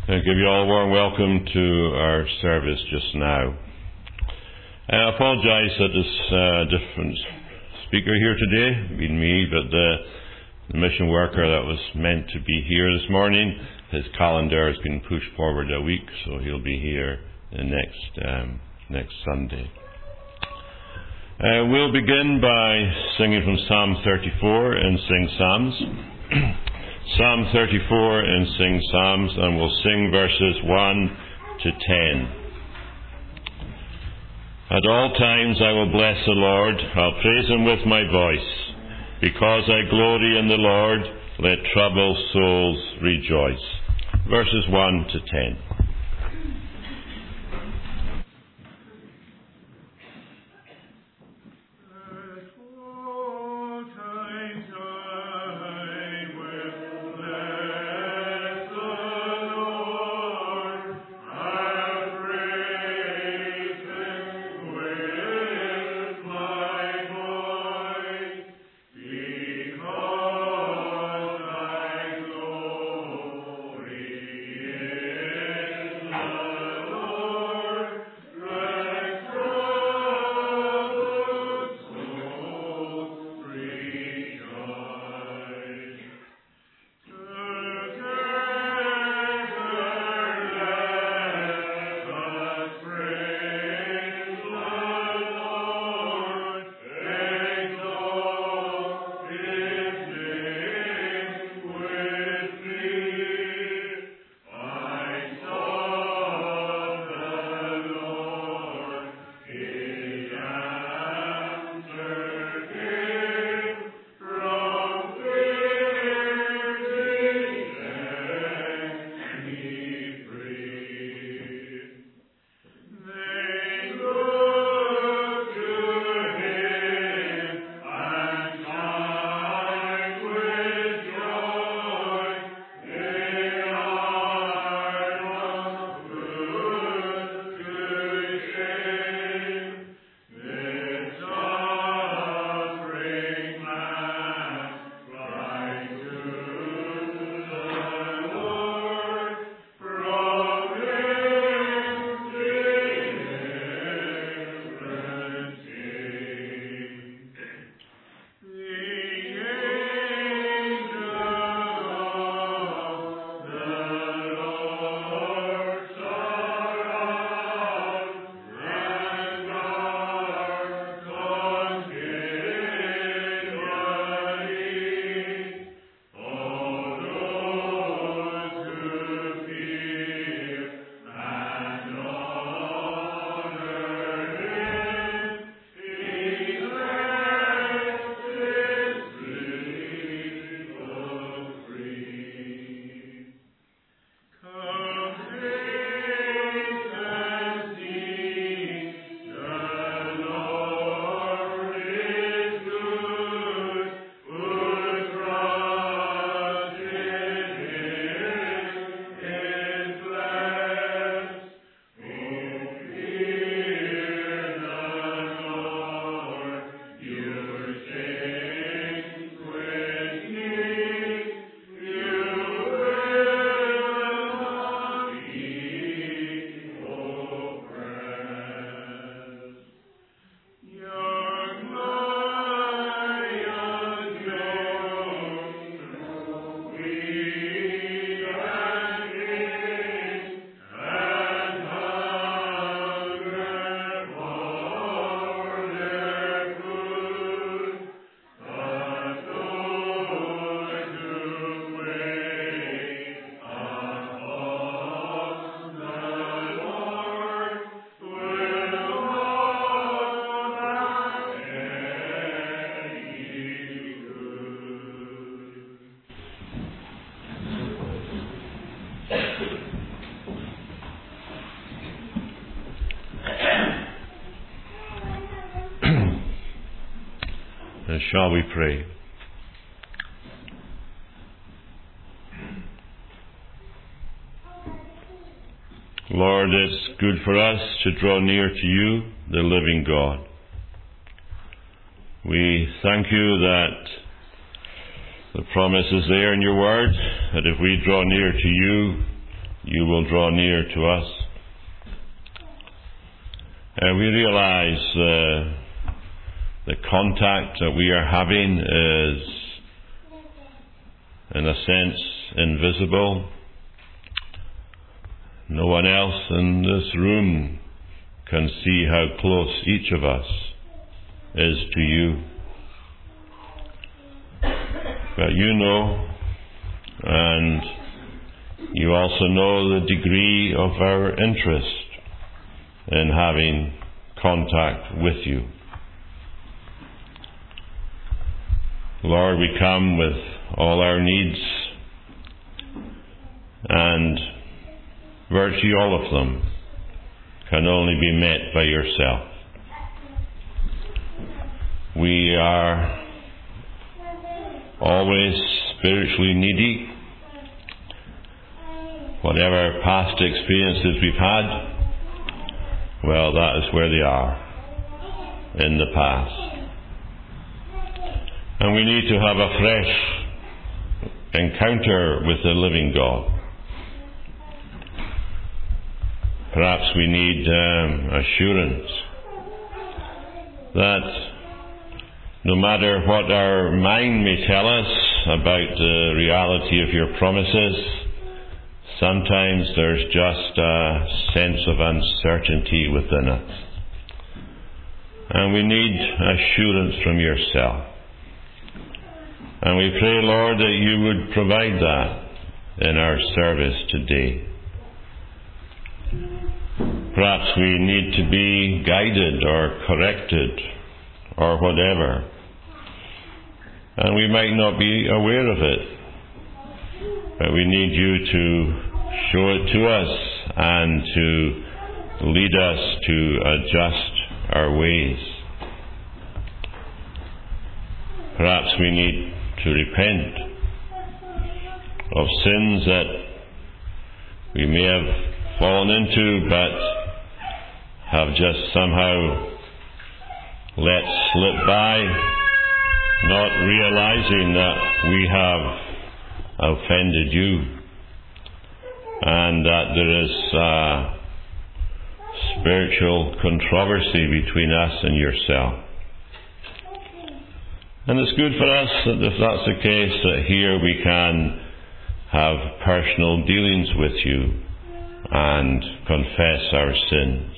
I give you all a warm welcome to our service just now. I apologise that there's a different speaker here today, being me, but the mission worker that was meant to be here this morning, his calendar has been pushed forward a week, so he'll be here the next Sunday. We'll begin by singing from Psalm 34 and sing Psalms. Psalm 34 and sing Psalms, and we'll sing verses 1 to 10. At all times I will bless the Lord, I'll praise him with my voice. Because I glory in the Lord, let troubled souls rejoice. Verses 1 to 10. Shall we pray? Lord, it's good for us to draw near to you, the living God. We thank you that the promise is there in your word, that if we draw near to you, you will draw near to us. We realize the contact that we are having is, in a sense, invisible. No one else in this room can see how close each of us is to you. But you know, and you also know the degree of our interest in having contact with you. Lord, we come with all our needs, and virtually all of them can only be met by yourself. We are always spiritually needy. Whatever past experiences we've had, well, that is where they are, in the past. And we need to have a fresh encounter with the living God. Perhaps we need assurance that no matter what our mind may tell us about the reality of your promises, sometimes there's just a sense of uncertainty within us. And we need assurance from yourself. And we pray, Lord, that you would provide that in our service today. Perhaps we need to be guided or corrected or whatever. And we might not be aware of it. But we need you to show it to us and to lead us to adjust our ways. Perhaps we need to repent of sins that we may have fallen into but have just somehow let slip by, not realizing that we have offended you and that there is spiritual controversy between us and yourself. And it's good for us that if that's the case, that here we can have personal dealings with you and confess our sins.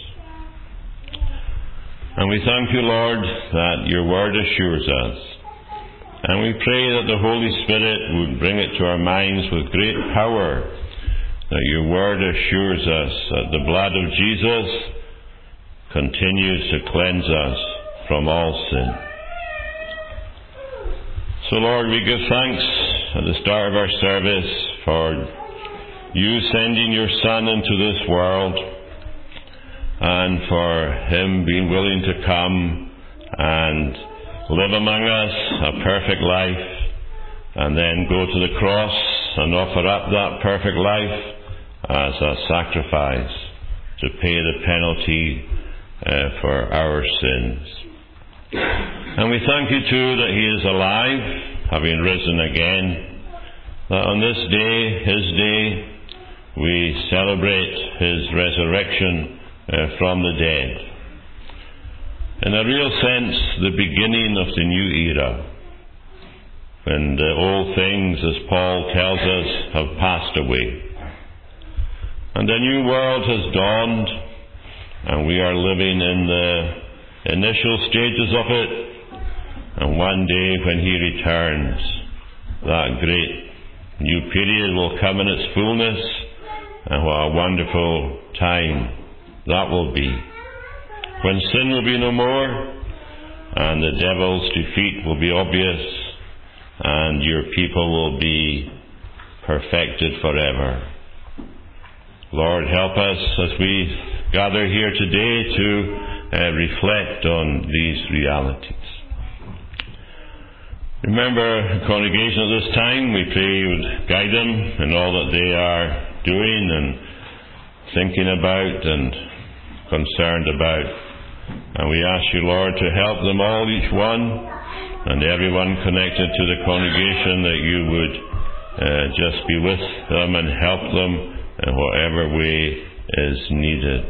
And we thank you, Lord, that your word assures us. And we pray that the Holy Spirit would bring it to our minds with great power, that your word assures us that the blood of Jesus continues to cleanse us from all sin. So, Lord, we give thanks at the start of our service for you sending your Son into this world and for him being willing to come and live among us a perfect life and then go to the cross and offer up that perfect life as a sacrifice to pay the penalty for our sins. And we thank you too that he is alive, having risen again, that on this day, his day, we celebrate his resurrection from the dead. In a real sense, the beginning of the new era, when the old things, as Paul tells us, have passed away. And a new world has dawned, and we are living in the initial stages of it. And one day when he returns, that great new period will come in its fullness, and what a wonderful time that will be. When sin will be no more, and the devil's defeat will be obvious, and your people will be perfected forever. Lord, help us as we gather here today to reflect on these realities. Remember the congregation at this time. We pray you would guide them in all that they are doing and thinking about and concerned about. And we ask you, Lord, to help them all, each one, and everyone connected to the congregation, that you would just be with them and help them in whatever way is needed.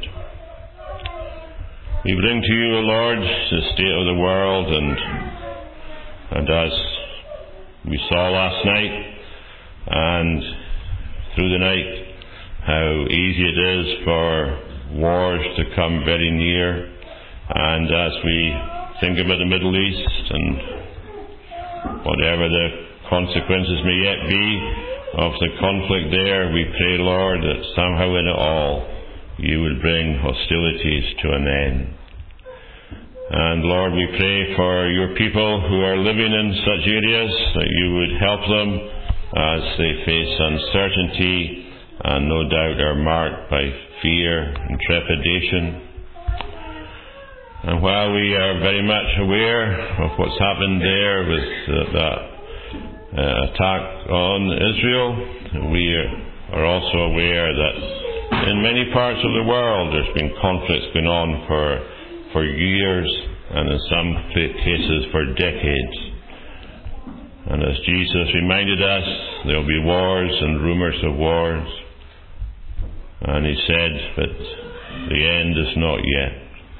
We bring to you, O Lord, the state of the world, and as we saw last night and through the night, how easy it is for wars to come very near. And as we think about the Middle East and whatever the consequences may yet be of the conflict there, we pray, Lord, that somehow in it all you would bring hostilities to an end. And Lord, we pray for your people who are living in such areas, that you would help them as they face uncertainty and no doubt are marked by fear and trepidation. And while we are very much aware of what's happened there with that attack on Israel, we are also aware that in many parts of the world there's been conflicts going on for years, and in some cases for decades. And as Jesus reminded us, there will be wars and rumours of wars. And he said that the end is not yet.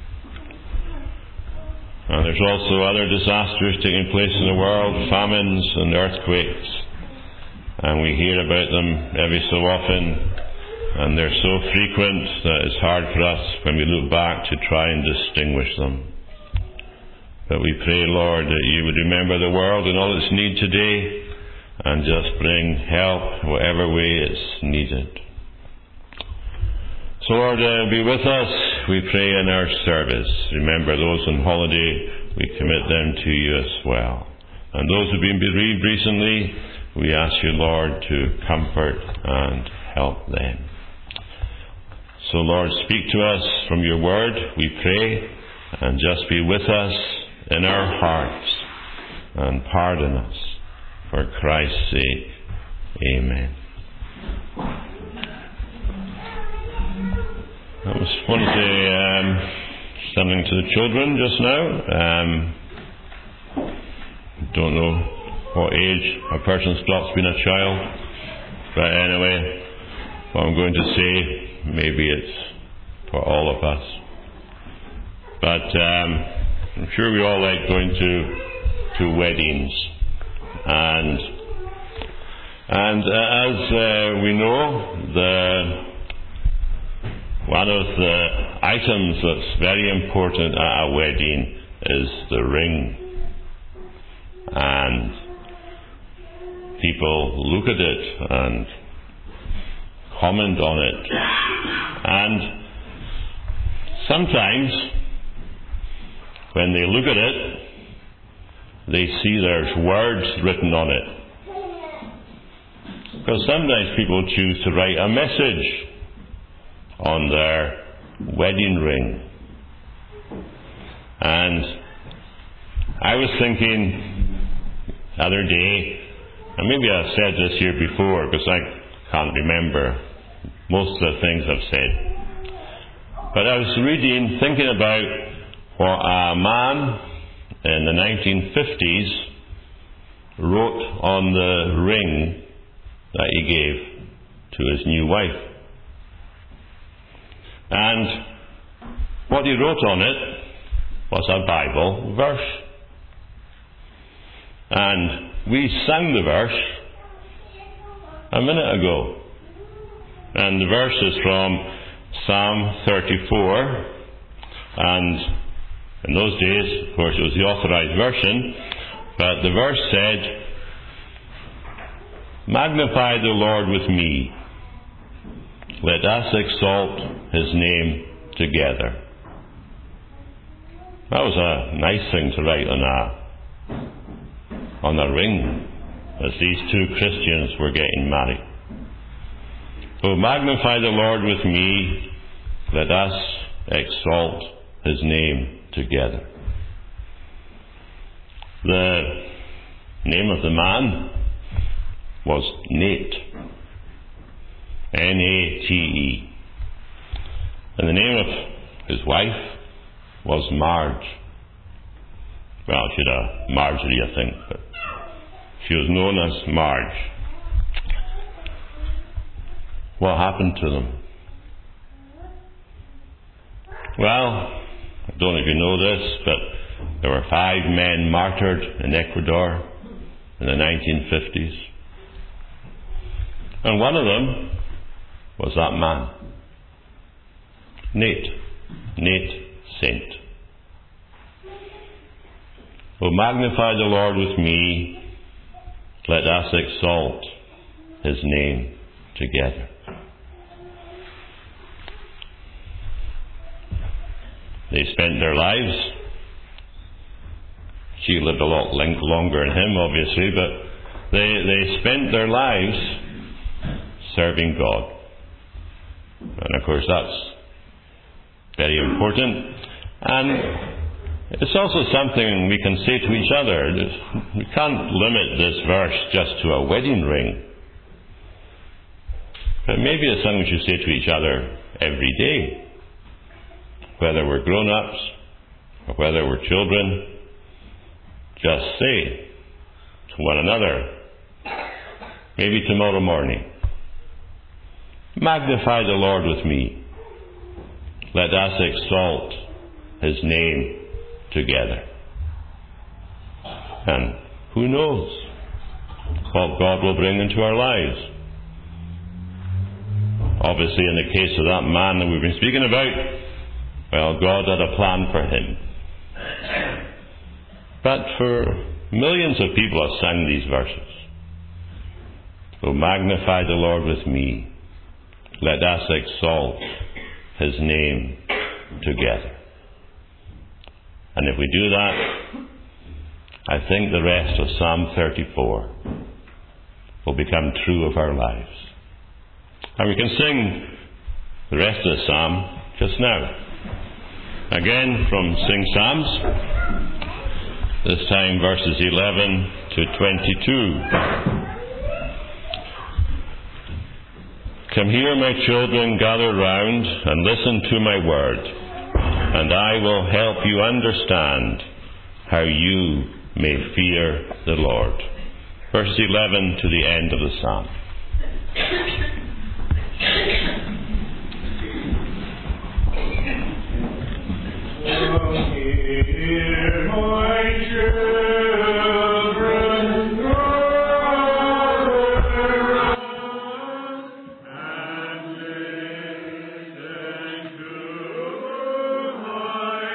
And there's also other disasters taking place in the world, famines and earthquakes. And we hear about them every so often, and they're so frequent that it's hard for us when we look back to try and distinguish them. But we pray, Lord, that you would remember the world in all its need today and just bring help whatever way it's needed. So, Lord, be with us, we pray, in our service. Remember those on holiday, we commit them to you as well. And those who've been bereaved recently, we ask you, Lord, to comfort and help them. So, Lord, speak to us from your word, we pray, and just be with us in our hearts and pardon us. For Christ's sake, amen. I just want to say something to the children just now. Don't know what age a person's got to be a child, but anyway, what I'm going to say, maybe it's for all of us. But I'm sure we all like going to weddings, and as we know, one of the items that's very important at a wedding is the ring. And people look at it and comment on it. And sometimes, when they look at it, they see there's words written on it. Because sometimes people choose to write a message on their wedding ring. And I was thinking the other day, and maybe I've said this here before because I can't remember most of the things I've said, but I was reading, thinking about what a man in the 1950s wrote on the ring that he gave to his new wife. And what he wrote on it was a Bible verse. And we sang the verse a minute ago. And the verse is from Psalm 34. And in those days, of course, it was the authorized version. But the verse said, "Magnify the Lord with me. Let us exalt his name together." That was a nice thing to write on a ring as these two Christians were getting married. "Oh, magnify the Lord with me. Let us exalt his name together." The name of the man was Nate. Nate. And the name of his wife was Marge. Well, she had a Marjorie, I think, but she was known as Marge. What happened to them? Well, I don't know if you know this, but there were 5 men martyred in Ecuador in the 1950s. And one of them was that man, Nate Saint. Oh, magnify the Lord with me, let us exalt his name together. They spent their lives. She lived a lot longer than him, obviously, but they spent their lives serving God. And of course that's very important. And it's also something we can say to each other. We can't limit this verse just to a wedding ring. But maybe it's something we should say to each other every day. Whether we're grown-ups or whether we're children, just say to one another, maybe tomorrow morning, magnify the Lord with me. Let us exalt his name together. And who knows what God will bring into our lives. Obviously, in the case of that man that we've been speaking about, well, God had a plan for him. But for millions of people have sung these verses. Oh, magnify the Lord with me. Let us exalt his name together. And if we do that, I think the rest of Psalm 34 will become true of our lives. And we can sing the rest of the psalm just now. Again from Sing Psalms, this time verses 11 to 22. Come here, my children, gather round and listen to my word, and I will help you understand how you may fear the Lord. Verses 11 to the end of the psalm. Hear my children, gather round and listen to my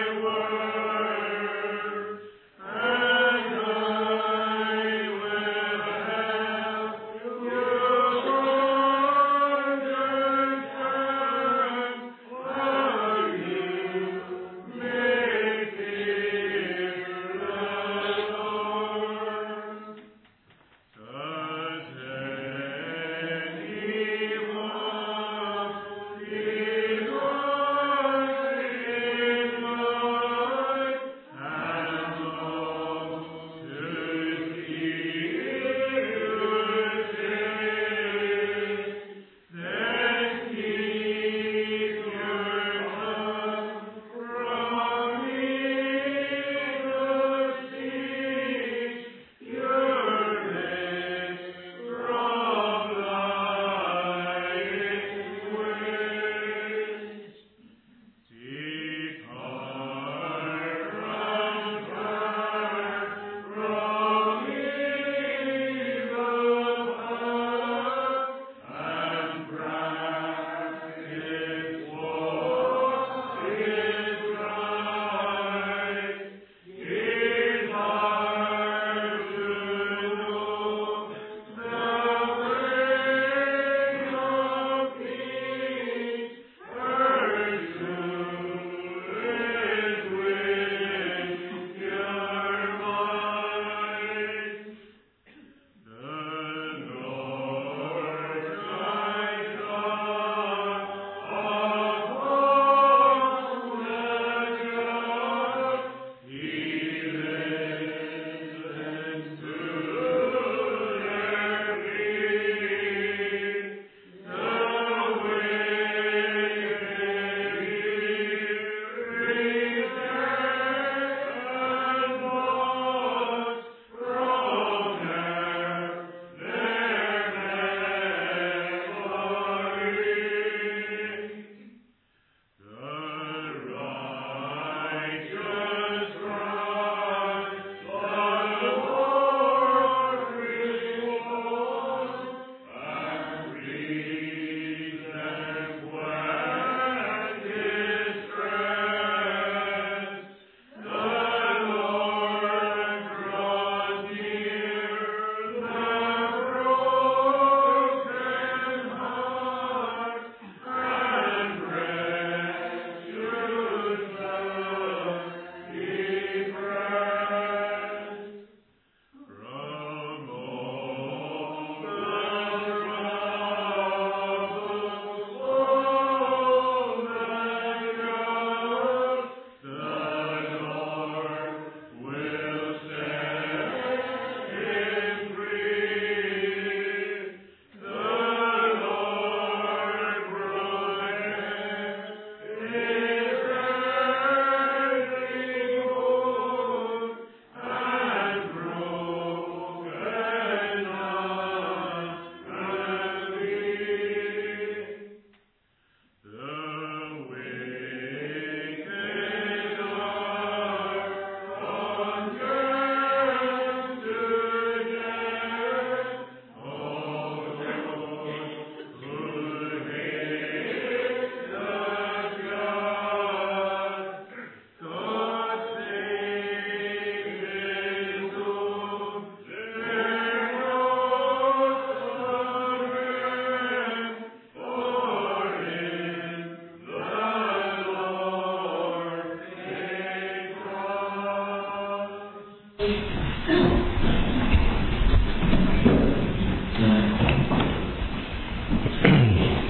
word, and I will help you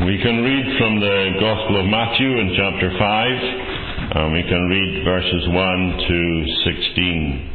We can read from the Gospel of Matthew in chapter 5, and we can read verses 1 to 16.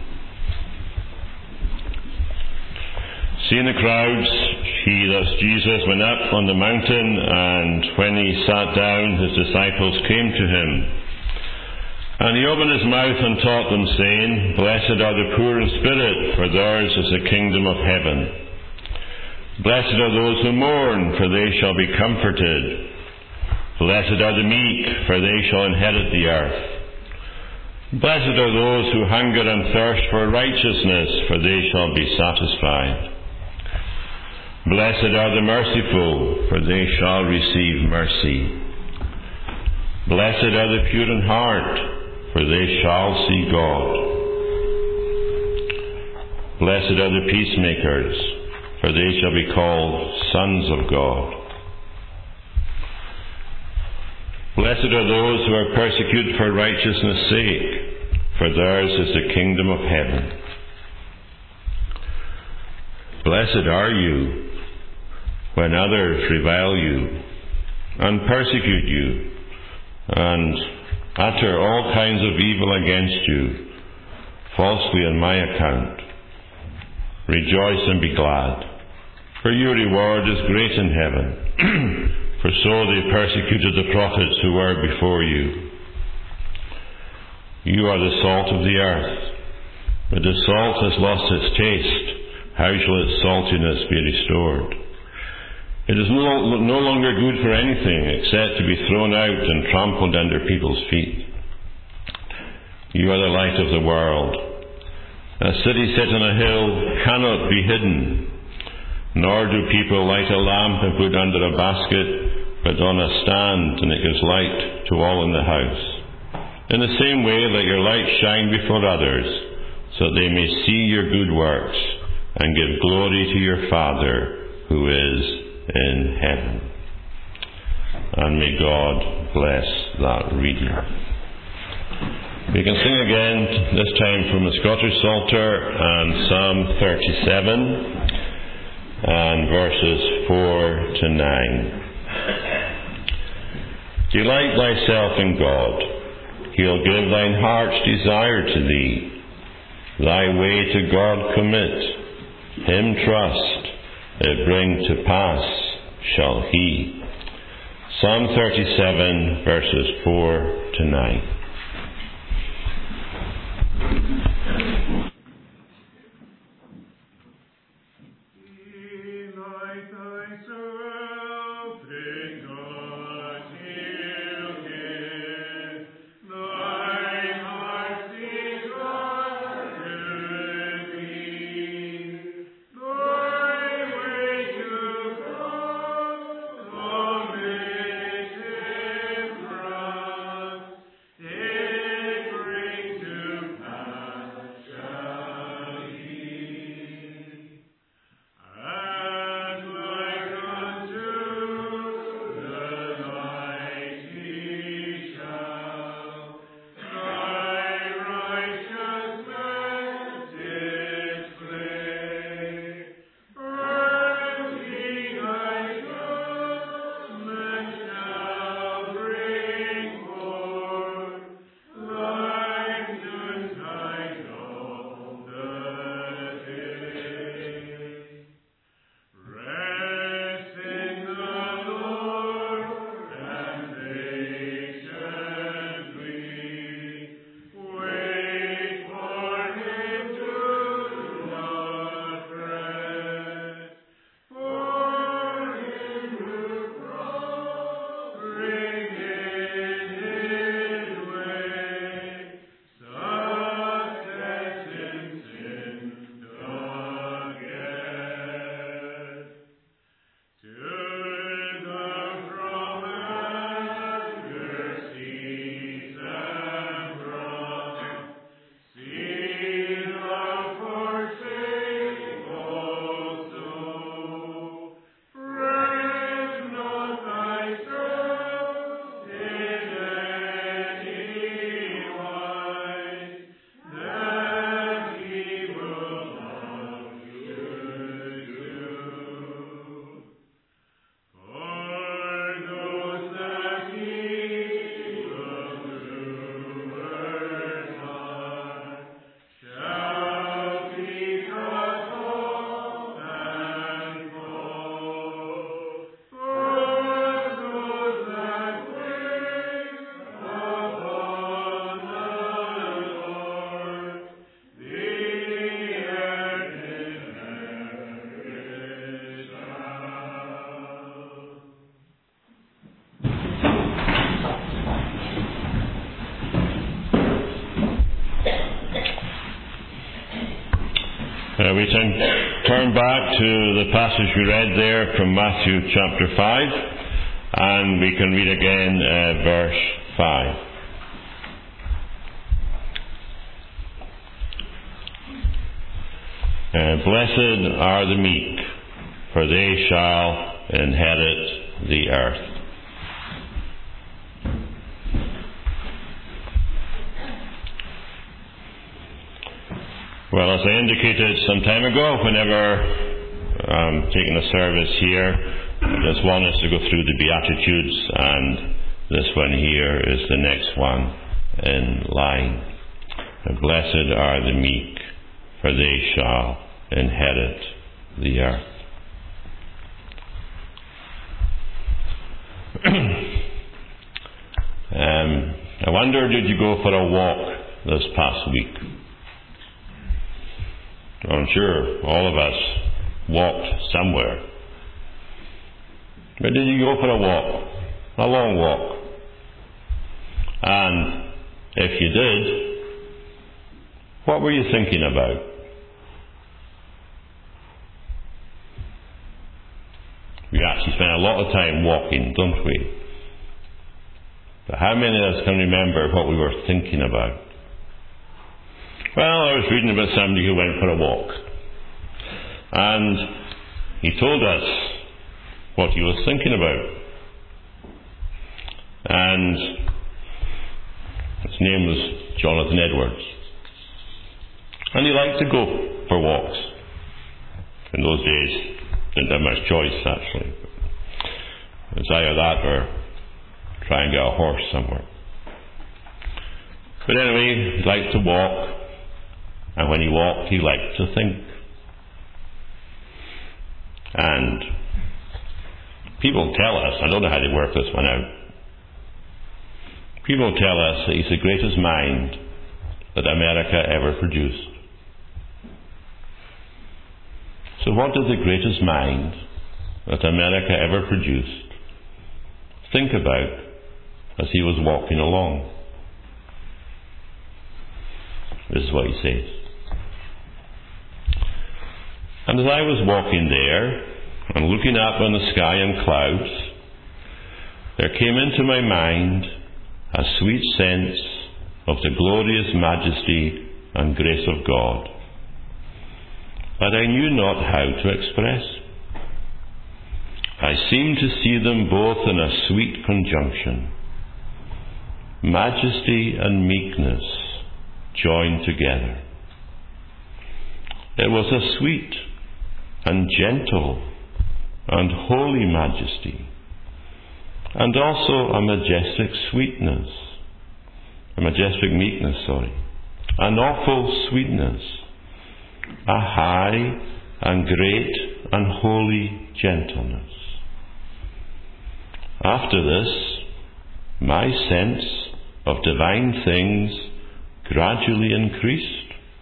Seeing the crowds, that's Jesus, went up on the mountain, and when he sat down, his disciples came to him. And he opened his mouth and taught them, saying, Blessed are the poor in spirit, for theirs is the kingdom of heaven. Blessed are those who mourn, for they shall be comforted. Blessed are the meek, for they shall inherit the earth. Blessed are those who hunger and thirst for righteousness, for they shall be satisfied. Blessed are the merciful, for they shall receive mercy. Blessed are the pure in heart, for they shall see God. Blessed are the peacemakers, for they shall be called sons of God. Blessed are those who are persecuted for righteousness' sake, for theirs is the kingdom of heaven. Blessed are you when others revile you, and persecute you, and utter all kinds of evil against you, falsely on my account. Rejoice and be glad, for your reward is great in heaven, for so they persecuted the prophets who were before you. You are the salt of the earth, but the salt has lost its taste. How shall its saltiness be restored? It is no longer good for anything except to be thrown out and trampled under people's feet. You are the light of the world. A city set on a hill cannot be hidden, nor do people light a lamp and put it under a basket, but on a stand, and it gives light to all in the house. In the same way, let your light shine before others, so that they may see your good works, and give glory to your Father who is in heaven. And may God bless that reading. We can sing again, this time from the Scottish Psalter and Psalm 37 and verses 4 to 9. Delight thyself in God. He'll give thine heart's desire to thee. Thy way to God commit. Him trust. It bring to pass shall he. Psalm 37 verses 4 to 9. Yeah. We turn back to the passage we read there from Matthew chapter 5, and we can read again verse 5. Blessed are the meek, for they shall inherit the earth. Well, as I indicated some time ago, whenever I'm taking a service here, there's one is to go through the Beatitudes, and this one here is the next one in line. Blessed are the meek, for they shall inherit the earth. I wonder, did you go for a walk this past week? I'm sure all of us walked somewhere. But did you go for a walk? A long walk? And if you did, what were you thinking about? We actually spend a lot of time walking, don't we? But how many of us can remember what we were thinking about? Well, I was reading about somebody who went for a walk, and he told us what he was thinking about. And his name was Jonathan Edwards. And he liked to go for walks. In those days, didn't have much choice, actually. It was either that or try and get a horse somewhere. But anyway, he liked to walk. And when he walked, he liked to think. And people tell us, I don't know how they work this one out, people tell us that he's the greatest mind that America ever produced. So what did the greatest mind that America ever produced think about as he was walking along? This is what he says. And as I was walking there, and looking up on the sky and clouds, there came into my mind a sweet sense of the glorious majesty and grace of God that I knew not how to express. I seemed to see them both in a sweet conjunction, majesty and meekness joined together. It was a sweet and gentle and holy majesty, and also a majestic meekness, an awful sweetness, a high and great and holy gentleness. After this, my sense of divine things gradually increased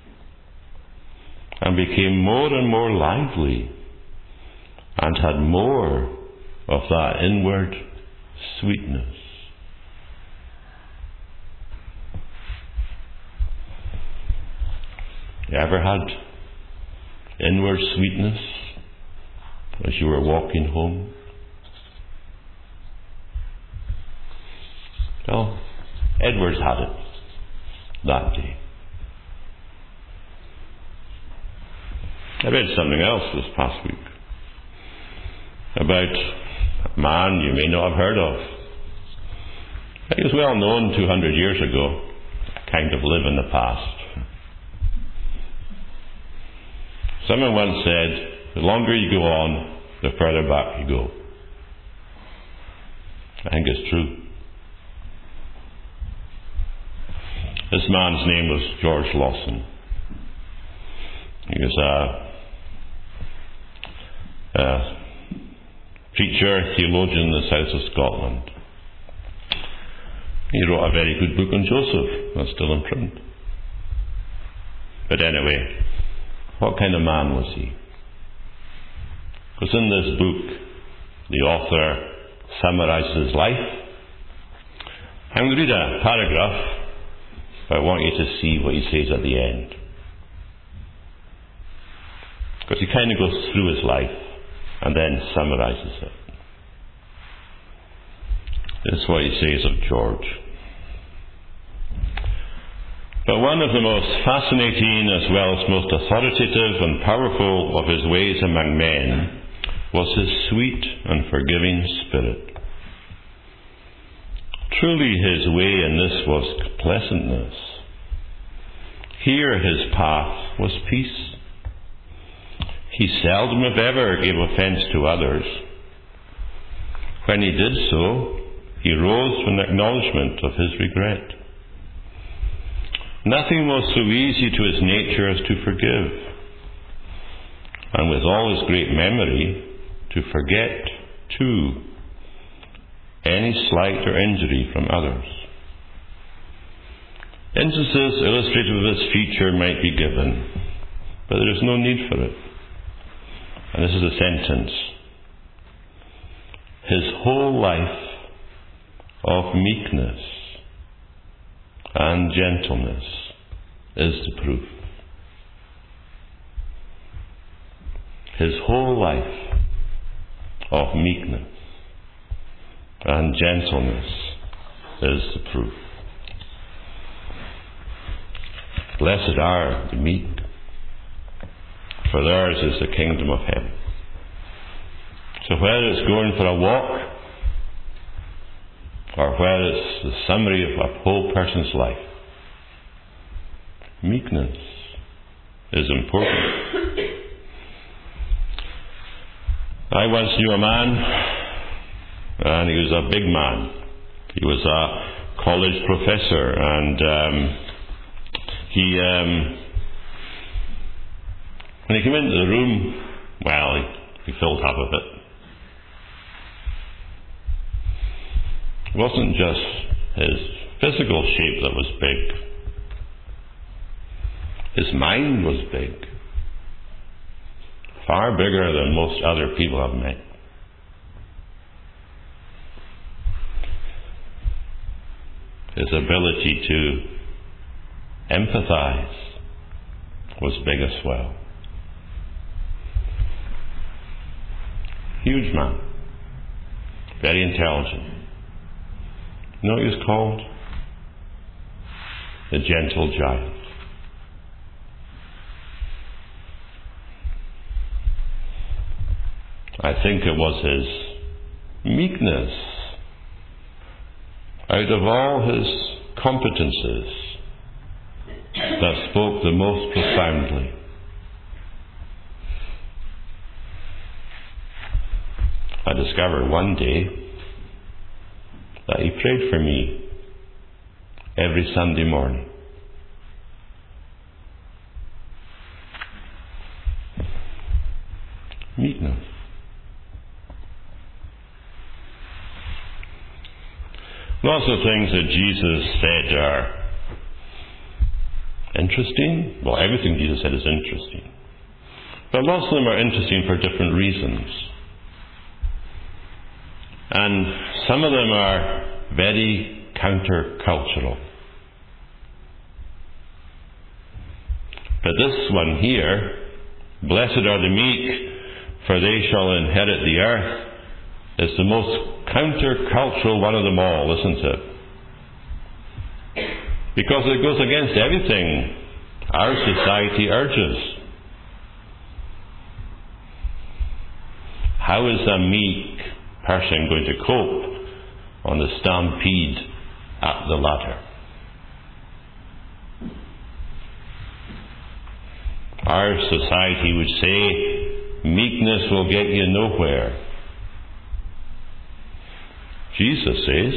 and became more and more lively, and had more of that inward sweetness. You ever had inward sweetness as you were walking home? Well, Edwards had it that day. I read something else this past week about a man you may not have heard of. He was well known 200 years ago. I kind of live in the past. Someone once said, the longer you go on, the further back you go. I think it's true. This man's name was George Lawson. He was a preacher, theologian in the south of Scotland. He wrote a very good book on Joseph, that's still in print. But anyway, what kind of man was he? Because in this book, the author summarizes his life. I'm going to read a paragraph, but I want you to see what he says at the end. Because he kind of goes through his life and then summarizes it. This is what he says of George. But one of the most fascinating as well as most authoritative and powerful of his ways among men was his sweet and forgiving spirit. Truly his way in this was pleasantness. Here his path was peace. He seldom if ever gave offence to others. When he did so, he rose to an acknowledgement of his regret. Nothing was so easy to his nature as to forgive, and with all his great memory, to forget too any slight or injury from others. Instances illustrative of this feature might be given, but there is no need for it. And this is a sentence. His whole life of meekness and gentleness is the proof. His whole life of meekness and gentleness is the proof. Blessed are the meek, for theirs is the kingdom of heaven. So whether it's going for a walk, or whether it's the summary of a whole person's life, meekness is important. I once knew a man, and he was a big man. He was a college professor, and when he came into the room, well, he filled half of it. It wasn't just his physical shape that was big. His mind was big. Far bigger than most other people I've met. His ability to empathize was big as well. Huge man. Very intelligent. You know what he was called? The gentle giant. I think it was his meekness, out of all his competences, that spoke the most profoundly. I discovered one day that he prayed for me every Sunday morning. Meekness. Lots of things that Jesus said are interesting. Well, everything Jesus said is interesting. But lots of them are interesting for different reasons. And some of them are very countercultural. But this one here, blessed are the meek, for they shall inherit the earth, is the most countercultural one of them all, isn't it? Because it goes against everything our society urges. How is a meek person going to cope on the stampede at the ladder? Our society would say meekness will get you nowhere. Jesus says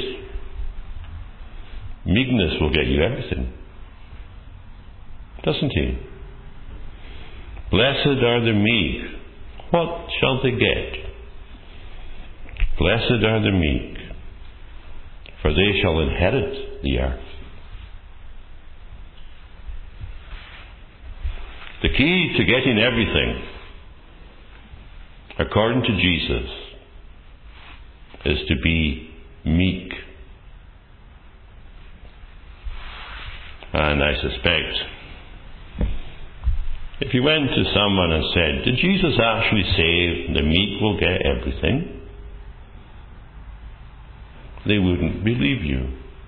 meekness will get you everything. Doesn't he? Blessed are the meek. What shall they get? Blessed are the meek, for they shall inherit the earth. The key to getting everything, according to Jesus, is to be meek. And I suspect If you went to someone and said, did Jesus actually say the meek will get everything? They wouldn't believe you.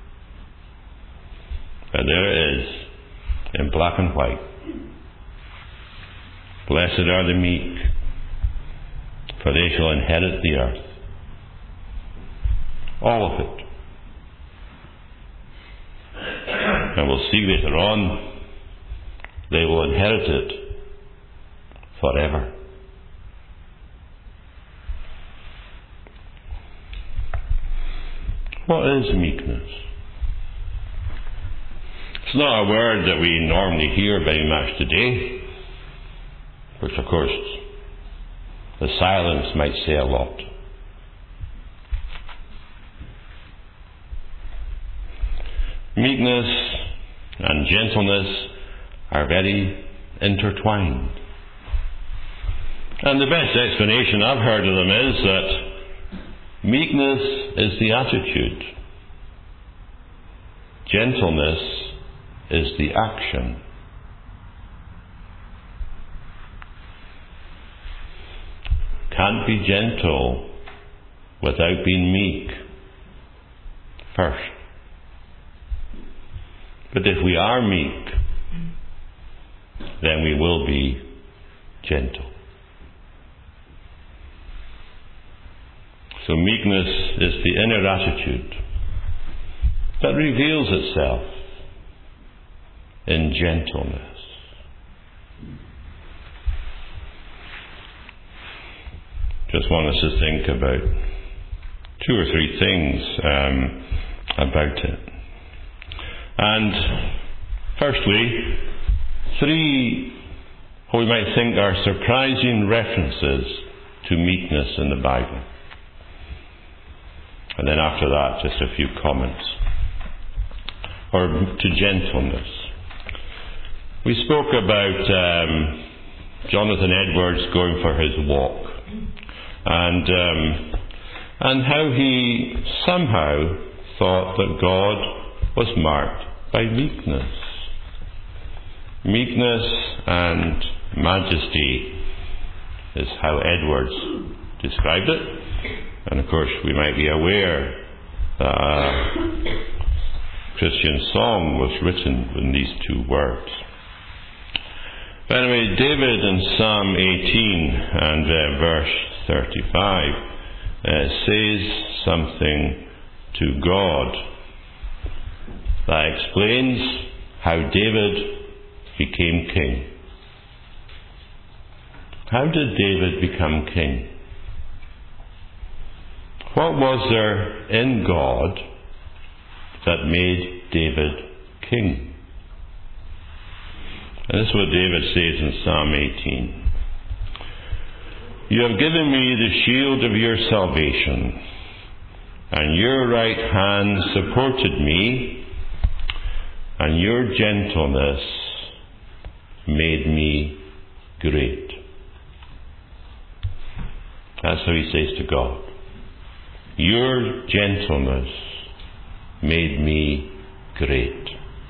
But there it is, in black and white. Blessed are the meek, for they shall inherit the earth. All of it. And we'll see later on, they will inherit it forever. What is meekness? It's not a word that we normally hear very much today, which of course the silence might say a lot. Meekness and gentleness are very intertwined. And the best explanation I've heard of them is that meekness is the attitude. Gentleness is the action. Can't be gentle without being meek first. But if we are meek, then we will be gentle. So meekness is the inner attitude that reveals itself in gentleness. Just want us to think about 2 or 3 things about it. And firstly, 3 what we might think are surprising references to meekness in the Bible. And then after that, just a few comments. Or to gentleness. We spoke about Jonathan Edwards going for his walk. And how he somehow thought that God was marked by meekness. Meekness and majesty is how Edwards described it. And of course we might be aware that a Christian song was written with these 2 words. But anyway, David in Psalm 18 and verse 35 says something to God that explains how David became king. How did David become king? What was there in God that made David king? And this is what David says in Psalm 18. You have given me the shield of your salvation, and your right hand supported me, and your gentleness made me great. That's how he says to God. Your gentleness made me great.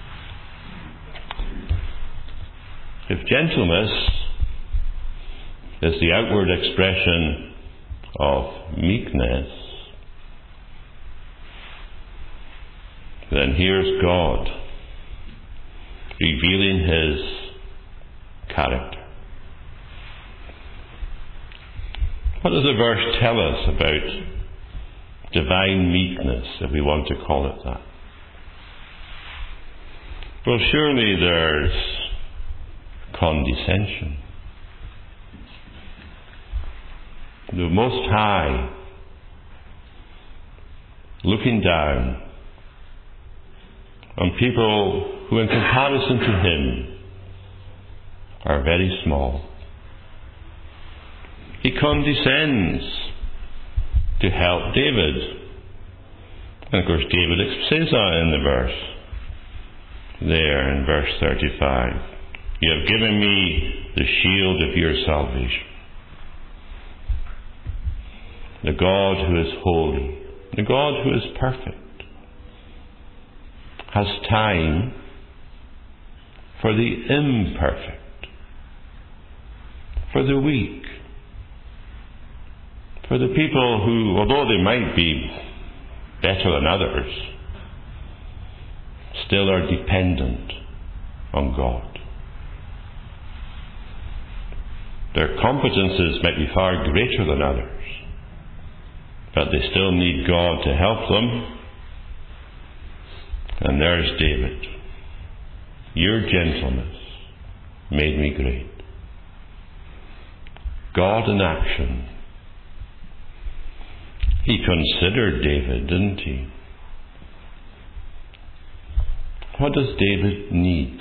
If gentleness is the outward expression of meekness, then here's God revealing his character. What does the verse tell us about divine meekness, if we want to call it that? Well, surely there's condescension. The Most High looking down on people who in comparison to him are very small. He condescends to help David. And of course David says that in the verse. There in verse 35. You have given me the shield of your salvation. The God who is holy, the God who is perfect, has time for the imperfect. for the weak, for the people who, although they might be better than others, still are dependent on God. Their competences might be far greater than others, but they still need God to help them. And there's David. Your gentleness made me great. God in action. He considered David, didn't he? What does David need?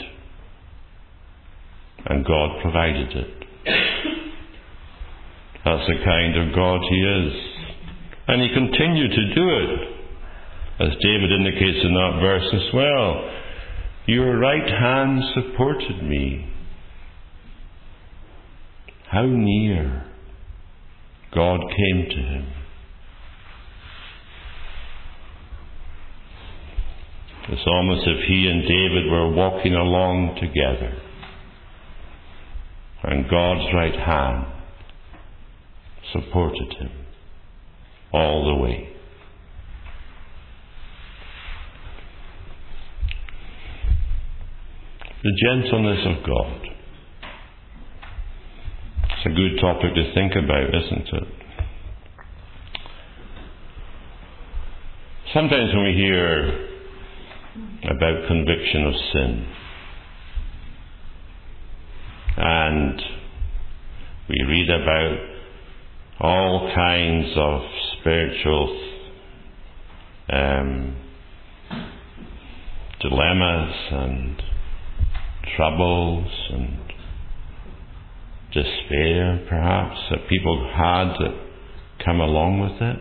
And God provided it. That's the kind of God he is. And he continued to do it. As David indicates in that verse as well. Your right hand supported me. How near God came to him. It's almost as if he and David were walking along together. And God's right hand supported him all the way. The gentleness of God. It's a good topic to think about, isn't it? Sometimes when we hear about conviction of sin, and we read about all kinds of spiritual dilemmas and troubles and despair, perhaps, that people had that come along with it.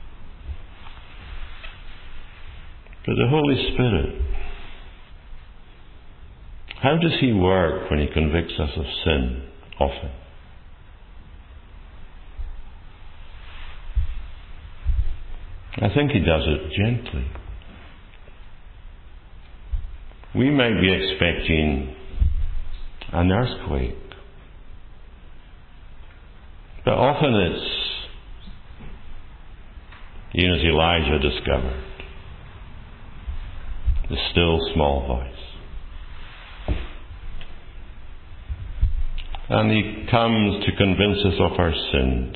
But the Holy Spirit, how does he work when he convicts us of sin often? I think he does it gently. We might be expecting an earthquake, but often it's, even as Elijah discovered, the still small voice. And he comes to convince us of our sins.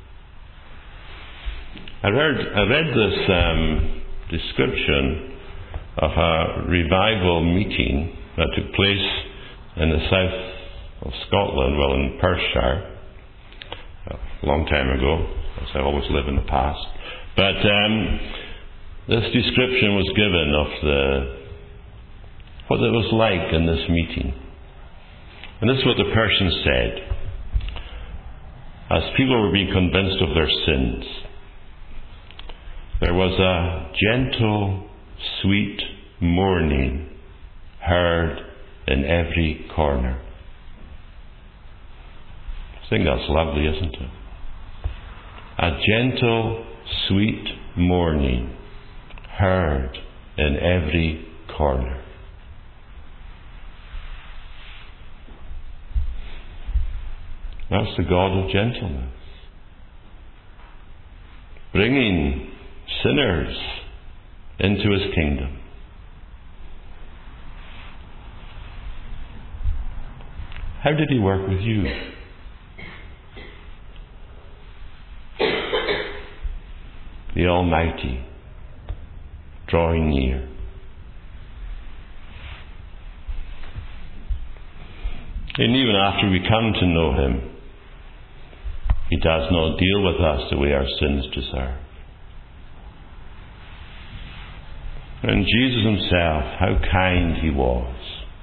I read this description of a revival meeting that took place in the south of Scotland, well, in Perthshire, a long time ago, as I always live in the past. But this description was given of what it was like in this meeting. And this is what the person said. As people were being convinced of their sins, there was a gentle, sweet mourning heard in every corner. I think that's lovely, isn't it? A gentle, sweet mourning heard in every corner. That's the God of gentleness, bringing sinners into his kingdom. How did he work with you? The Almighty drawing near. And even after we come to know him, he does not deal with us the way our sins deserve. And Jesus himself, how kind he was.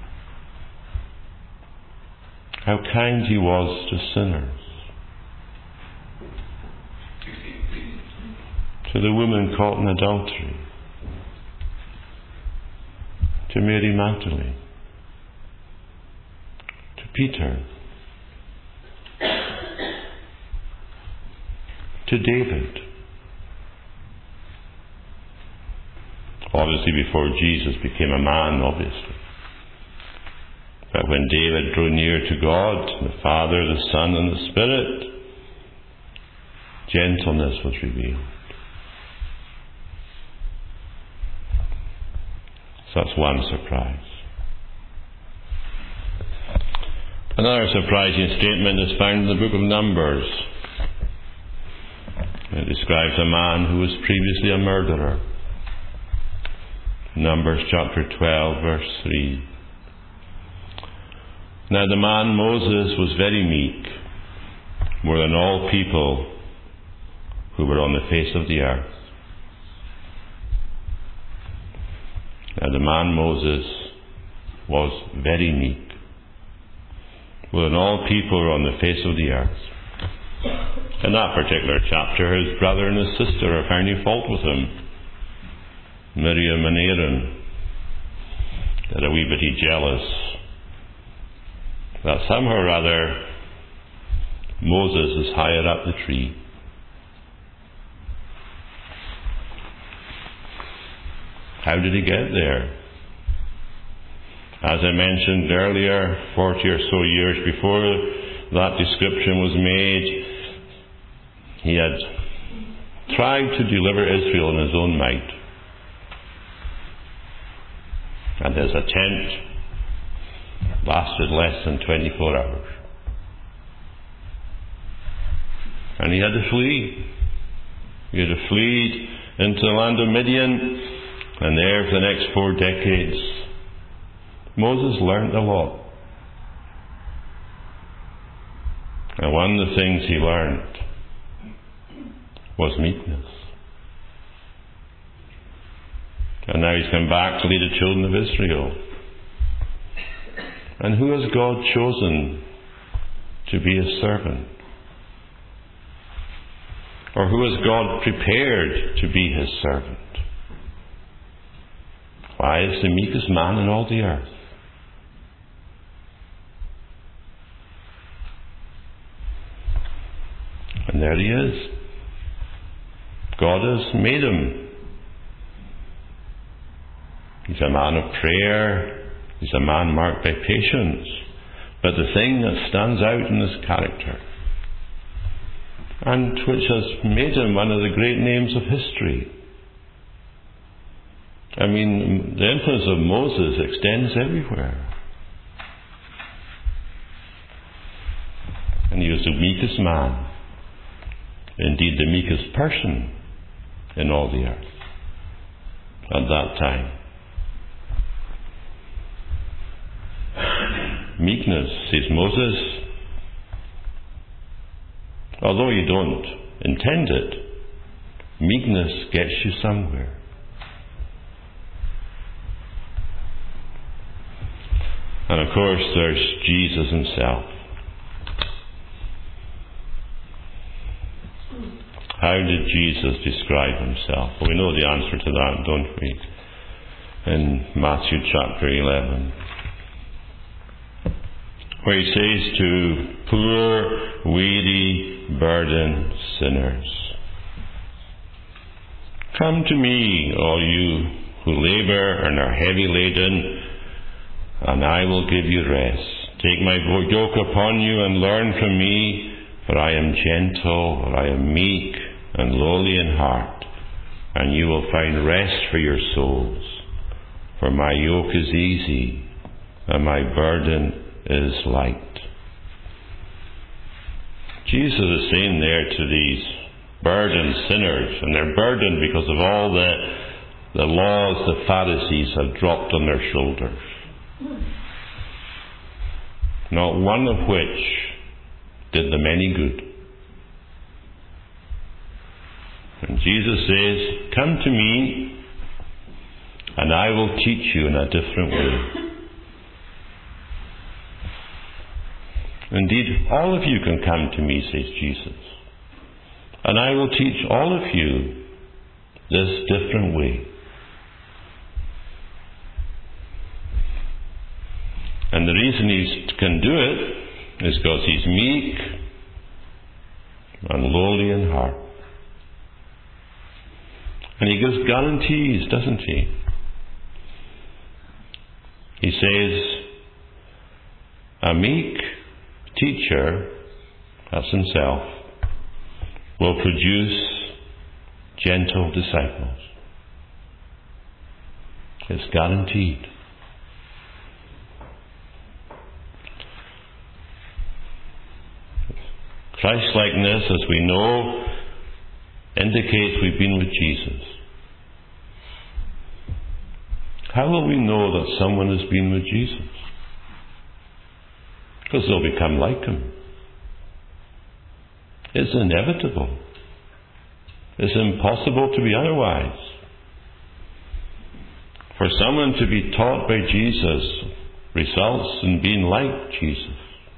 How kind he was to sinners. To the woman caught in adultery. To Mary Magdalene. To Peter. To David. Obviously before Jesus became a man, obviously. But when David drew near to God, the Father, the Son, and the Spirit, gentleness was revealed. So that's one surprise. Another surprising statement is found in the book of Numbers. It describes a man who was previously a murderer. Numbers chapter 12, verse 3. Now the man Moses was very meek, more than all people who were on the face of the earth. Now the man Moses was very meek, more than all people who were on the face of the earth. In that particular chapter, his brother and his sister are finding fault with him. Miriam and Aaron. They're a wee bit jealous that somehow or other Moses is higher up the tree. How did he get there? As I mentioned earlier, 40 or so years before that description was made, he had tried to deliver Israel in his own might. And his attempt lasted less than 24 hours. And he had to flee. He had to flee into the land of Midian, and there for the next 4 decades, Moses learned a lot. And one of the things he learned was meekness. And now he's come back to lead the children of Israel. And who has God chosen to be his servant? Or who has God prepared to be his servant? Why, it's the meekest man in all the earth. And there he is. God has made him. He's a man of prayer. He's a man marked by patience. But the thing that stands out in his character, and which has made him one of the great names of history. I mean, the influence of Moses extends everywhere. And he was the meekest man, indeed the meekest person in all the earth at that time. Meekness, says Moses, although you don't intend it, meekness gets you somewhere. And of course there's Jesus himself. How did Jesus describe himself? Well, we know the answer to that, don't we? In Matthew chapter 11. Where he says to poor, weary, burdened sinners, "Come to me, all you who labour and are heavy laden, and I will give you rest. Take my yoke upon you and learn from me, for I am gentle, and I am meek and lowly in heart, and you will find rest for your souls. For my yoke is easy, and my burden is light." Jesus is saying there to these burdened sinners, and they're burdened because of all the laws the Pharisees have dropped on their shoulders, not one of which did them any good. And Jesus says, "Come to me, and I will teach you in a different way." Indeed, all of you can come to me, says Jesus, and I will teach all of you this different way. And the reason he can do it is because he's meek and lowly in heart. And he gives guarantees, doesn't he? He says, A meek teacher, that's himself, will produce gentle disciples. It's guaranteed. Christ-likeness, as we know, indicates we've been with Jesus. How will we know that someone has been with Jesus? Because they'll become like him. It's inevitable. It's impossible to be otherwise. For someone to be taught by Jesus results in being like Jesus.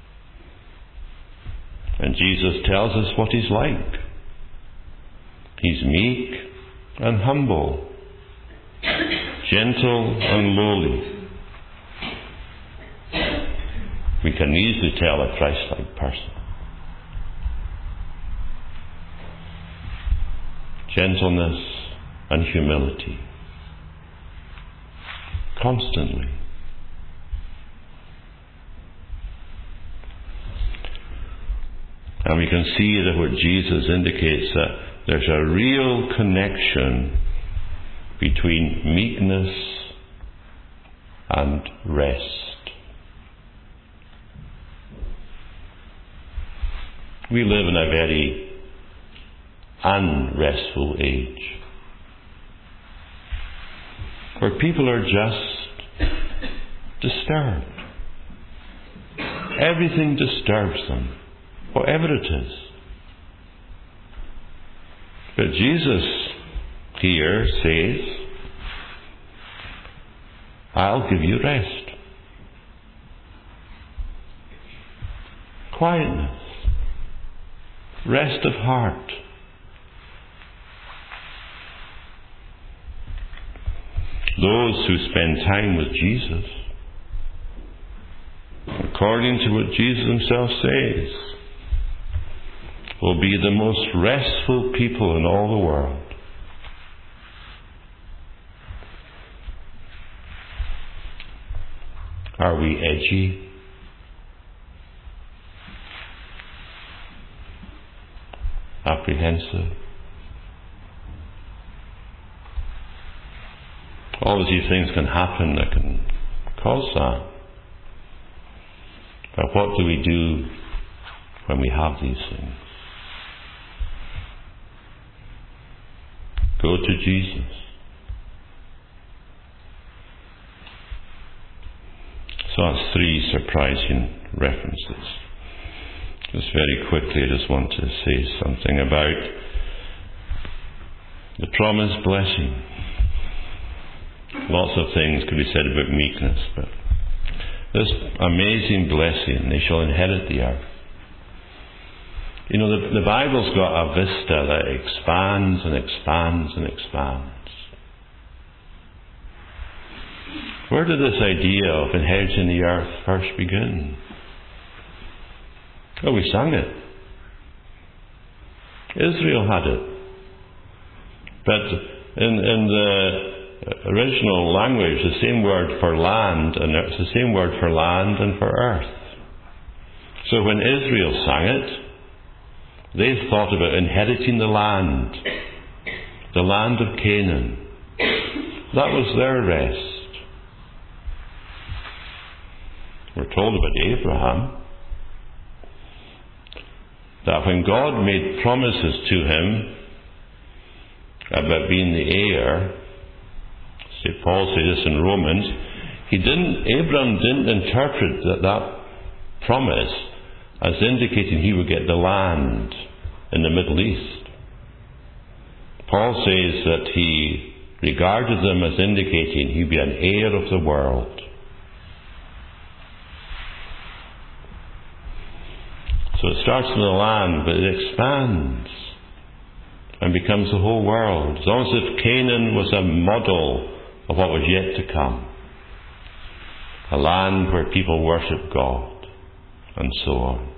And Jesus tells us what he's like. He's meek and humble, gentle and lowly. We can easily tell a Christ-like person. Gentleness and humility. Constantly. And we can see that what Jesus indicates that there's a real connection between meekness and rest. We live in a very unrestful age, where people are just disturbed. Everything disturbs them, whatever it is. But Jesus here says, I'll give you rest. Quietness. Rest of heart. Those who spend time with Jesus, according to what Jesus himself says, will be the most restful people in all the world. Are we edgy? Apprehensive? All of these things can happen that can cause that. But what do we do when we have these things? Go to Jesus. So that's 3 surprising references. Just very quickly, I just want to say something about the promised blessing. Lots of things could be said about meekness, but this amazing blessing, they shall inherit the earth. You know, the Bible's got a vista that expands and expands and expands. Where did this idea of inheriting the earth first begin? Oh, we sang it. Israel had it. But in the original language, the same word for land, and it's the same word for land and for earth. So when Israel sang it, they thought about inheriting the land of Canaan. That was their rest. We're told about Abraham, that when God made promises to him about being the heir, St. Paul says this in Romans, Abraham didn't interpret that promise as indicating he would get the land in the Middle East. Paul says that he regarded them as indicating he'd be an heir of the world. So it starts in the land, but it expands and becomes the whole world. It's almost as if Canaan was a model of what was yet to come. A land where people worship God, and so on.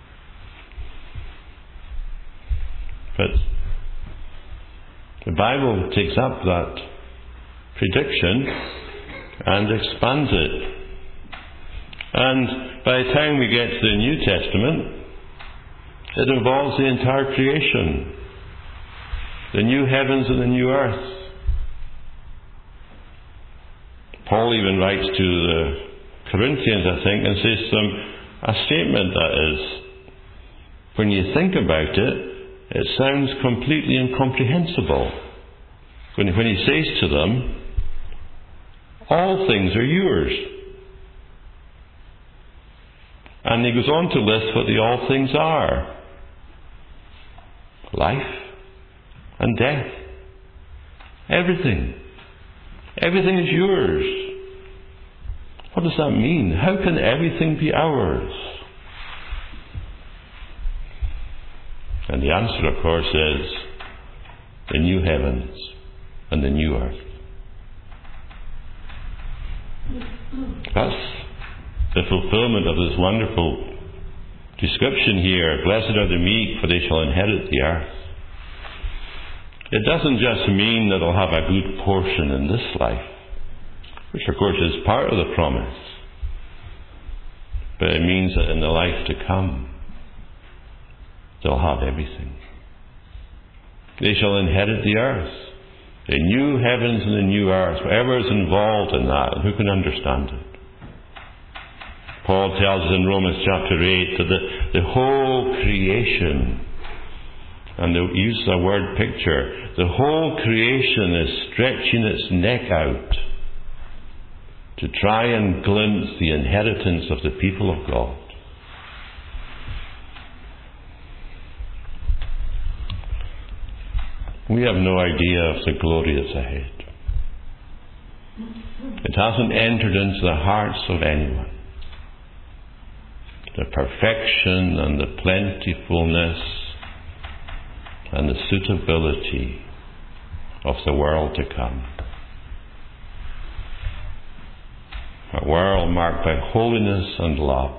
But the Bible takes up that prediction and expands it. And by the time we get to the New Testament, it involves the entire creation. The new heavens and the new earth. Paul even writes to the Corinthians, I think, and says to them, a statement that is, when you think about it, it sounds completely incomprehensible. When he says to them, all things are yours. And he goes on to list what the all things are. Life and death. Everything. Everything is yours. What does that mean? How can everything be ours? And the answer, of course, is the new heavens and the new earth. That's the fulfillment of this wonderful description here. Blessed are the meek, for they shall inherit the earth. It doesn't just mean that they'll have a good portion in this life, which of course is part of the promise, but it means that in the life to come, they'll have everything. They shall inherit the earth, the new heavens and the new earth, whatever is involved in that, and who can understand it? Paul tells us in Romans chapter 8 that the whole creation, and they use the word picture, the whole creation is stretching its neck out to try and glimpse the inheritance of the people of God. We have no idea of the glory that's ahead. It hasn't entered into the hearts of anyone. The perfection and the plentifulness and the suitability of the world to come. A world marked by holiness and love,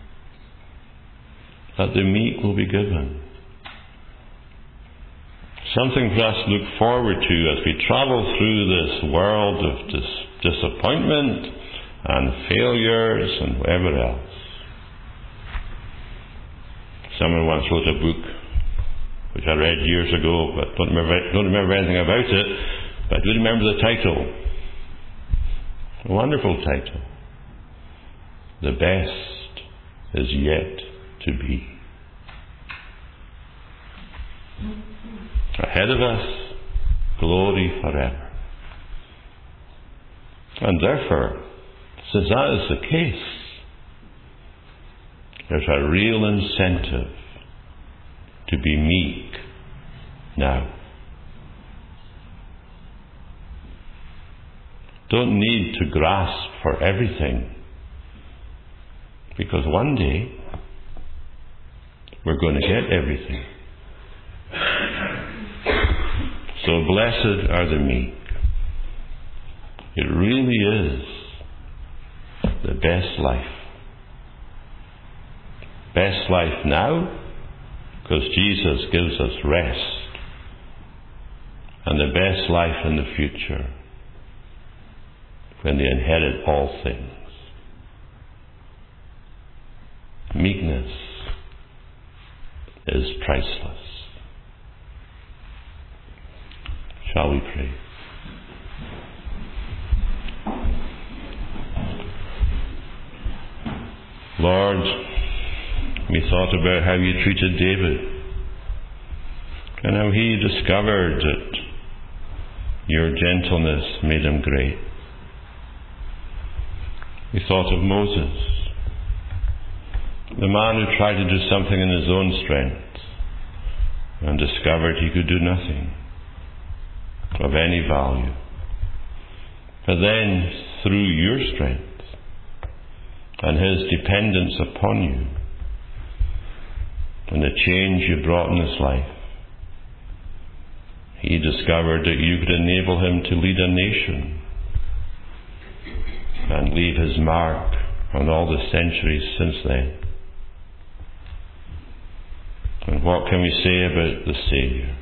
that the meek will be given. Something for us to look forward to as we travel through this world of disappointment and failures and whatever else. Someone once wrote a book which I read years ago, but don't remember anything about it, but I do remember the title. A wonderful title. The best is yet to be. Ahead of us, glory forever. And therefore, since that is the case, there's a real incentive to be meek now. Don't need to grasp for everything, because one day we're going to get everything. So blessed are the meek. It really is the best life. Best life now, because Jesus gives us rest. And the best life in the future, when they inherit all things. Meekness is priceless. Shall we pray? Lord, we thought about how you treated David and how he discovered that your gentleness made him great. We thought of Moses, the man who tried to do something in his own strength and discovered he could do nothing of any value. But then, through your strength and his dependence upon you and the change you brought in his life, he discovered that you could enable him to lead a nation and leave his mark on all the centuries since then. And what can we say about the Saviour?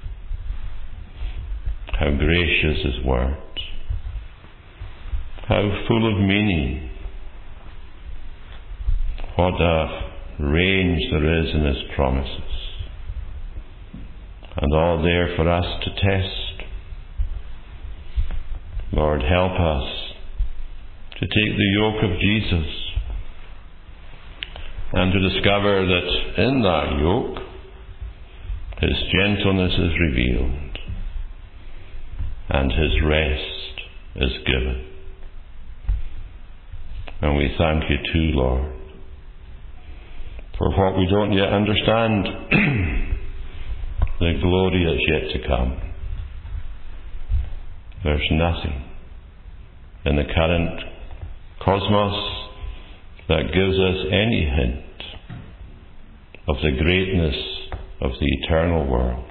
How gracious his words, how full of meaning, What a range there is in His promises. And all there for us to test. Lord, help us to take the yoke of Jesus and to discover that in that yoke His gentleness is revealed and His rest is given. And we thank You too, Lord, for what we don't yet understand, the glory that's yet to come. There's nothing in the current cosmos that gives us any hint of the greatness of the eternal world.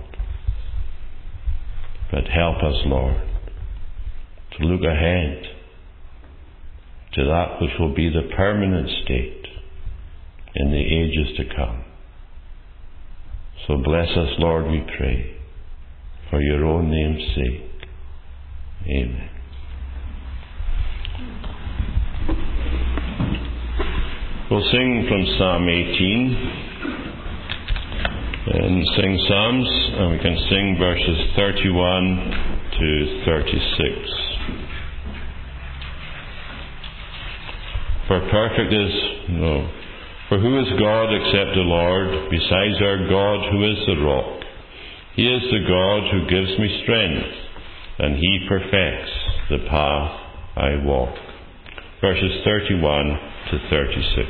But help us, Lord, to look ahead to that which will be the permanent state in the ages to come. So bless us, Lord, we pray, for Your own name's sake. Amen. We'll sing from Psalm 18 and sing Psalms, and we can sing verses 31 to 36. For perfect is for who is God except the Lord, besides our God who is the rock? He is the God who gives me strength, and He perfects the path I walk. Verses 31 to 36.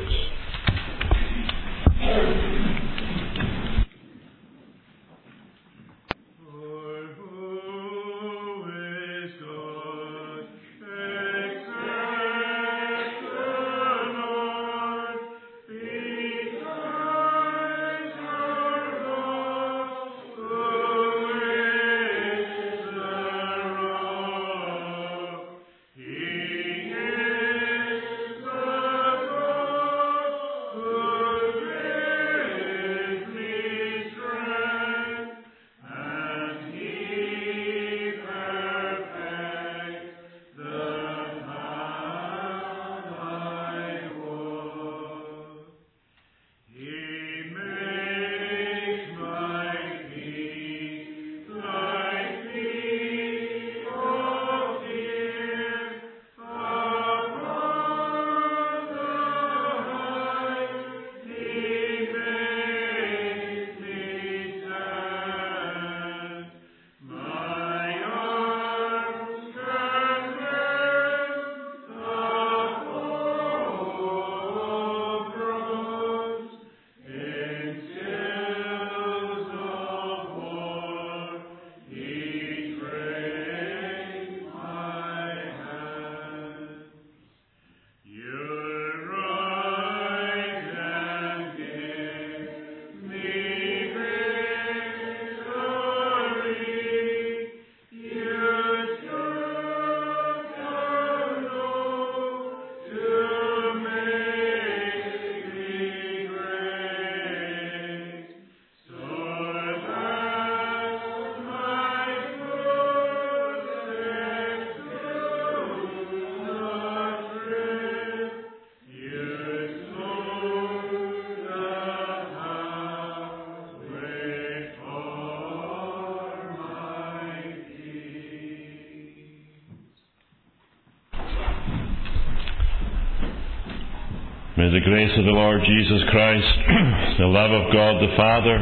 May the grace of the Lord Jesus Christ, the love of God the Father,